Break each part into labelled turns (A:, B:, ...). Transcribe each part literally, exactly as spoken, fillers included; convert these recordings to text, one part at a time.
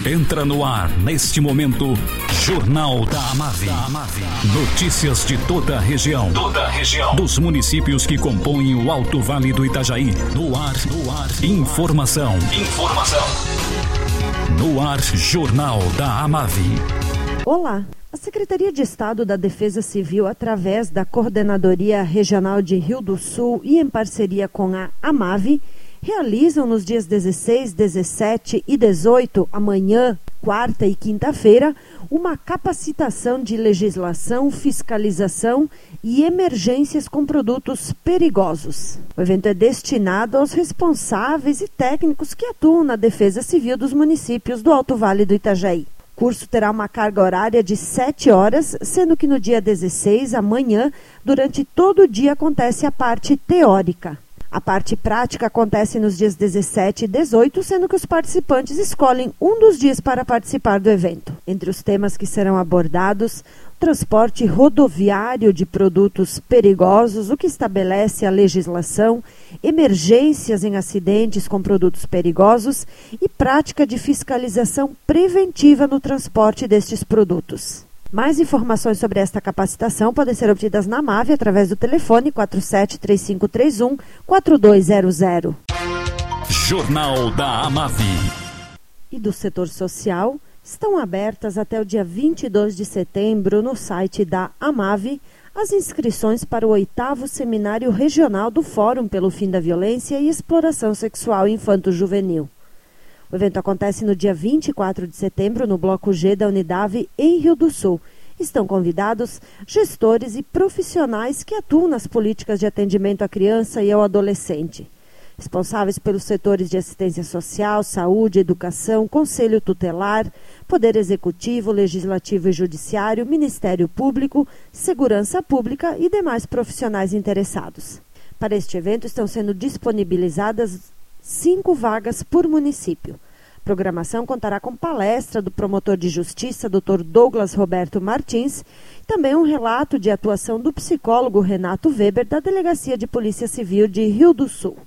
A: Entra no ar, neste momento, Jornal da Amave. Notícias de toda a região. Toda a região. Dos municípios que compõem o Alto Vale do Itajaí. No ar, no ar. Informação. Informação. No ar, Jornal da Amave.
B: Olá. A Secretaria de Estado da Defesa Civil, através da Coordenadoria Regional de Rio do Sul e em parceria com a Amave, realizam nos dias dezesseis, dezessete e dezoito, amanhã, quarta e quinta-feira, uma capacitação de legislação, fiscalização e emergências com produtos perigosos. O evento é destinado aos responsáveis e técnicos que atuam na Defesa Civil dos municípios do Alto Vale do Itajaí. O curso terá uma carga horária de sete horas, sendo que no dia dezesseis, amanhã, durante todo o dia acontece a parte teórica. A parte prática acontece nos dias dezessete e dezoito, sendo que os participantes escolhem um dos dias para participar do evento. Entre os temas que serão abordados, o transporte rodoviário de produtos perigosos, o que estabelece a legislação, emergências em acidentes com produtos perigosos e prática de fiscalização preventiva no transporte destes produtos. Mais informações sobre esta capacitação podem ser obtidas na Amave através do telefone quatro sete três cinco três um quatro dois zero zero.
A: Jornal da Amave.
B: E do setor social, estão abertas até o dia vinte e dois de setembro no site da Amave as inscrições para o oitavo Seminário Regional do Fórum pelo Fim da Violência e Exploração Sexual Infanto-Juvenil. O evento acontece no dia vinte e quatro de setembro no Bloco G da Unidade em Rio do Sul. Estão convidados gestores e profissionais que atuam nas políticas de atendimento à criança e ao adolescente. Responsáveis pelos setores de assistência social, saúde, educação, conselho tutelar, poder executivo, legislativo e judiciário, Ministério Público, segurança pública e demais profissionais interessados. Para este evento estão sendo disponibilizadas cinco vagas por município. A programação contará com palestra do promotor de justiça, doutor Douglas Roberto Martins, e também um relato de atuação do psicólogo Renato Weber, da Delegacia de Polícia Civil de Rio do Sul.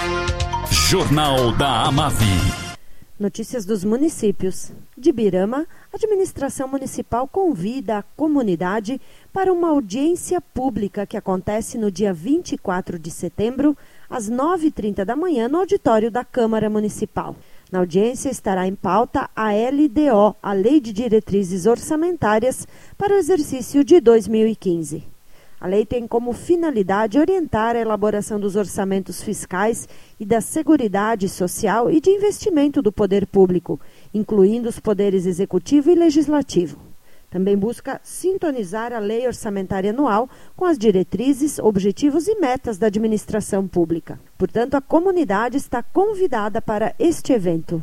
A: Jornal da Amave.
B: Notícias dos municípios. De Birama, a administração municipal convida a comunidade para uma audiência pública que acontece no dia vinte e quatro de setembro, às nove e trinta da manhã, no auditório da Câmara Municipal. Na audiência estará em pauta a L D O, a Lei de Diretrizes Orçamentárias para o exercício de dois mil e quinze. A lei tem como finalidade orientar a elaboração dos orçamentos fiscais e da Seguridade Social e de investimento do poder público, incluindo os poderes executivo e legislativo. Também busca sintonizar a lei orçamentária anual com as diretrizes, objetivos e metas da administração pública. Portanto, a comunidade está convidada para este evento.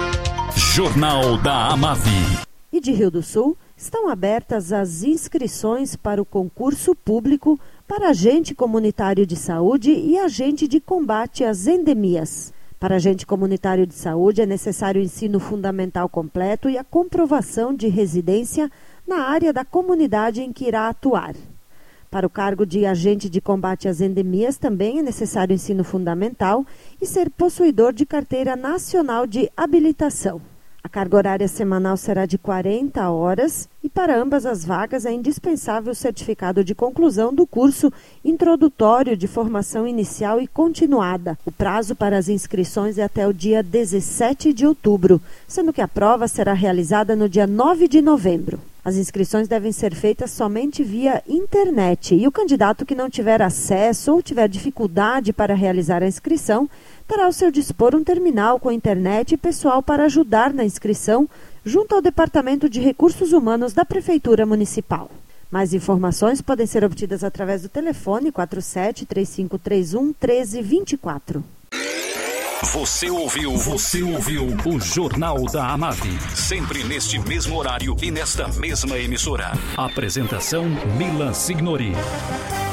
A: Jornal da Amave.
B: E de Rio do Sul, estão abertas as inscrições para o concurso público para agente comunitário de saúde e agente de combate às endemias. Para agente comunitário de saúde é necessário o ensino fundamental completo e a comprovação de residência na área da comunidade em que irá atuar. Para o cargo de agente de combate às endemias também é necessário ensino fundamental e ser possuidor de carteira nacional de habilitação. A carga horária semanal será de quarenta horas e para ambas as vagas é indispensável o certificado de conclusão do curso introdutório de formação inicial e continuada. O prazo para as inscrições é até o dia dezessete de outubro, sendo que a prova será realizada no dia nove de novembro. As inscrições devem ser feitas somente via internet e o candidato que não tiver acesso ou tiver dificuldade para realizar a inscrição terá ao seu dispor um terminal com internet e pessoal para ajudar na inscrição junto ao Departamento de Recursos Humanos da Prefeitura Municipal. Mais informações podem ser obtidas através do telefone quatro sete três cinco três um um três dois quatro.
A: Você ouviu, você ouviu o Jornal da Amave. Sempre neste mesmo horário e nesta mesma emissora. Apresentação Milan Signori.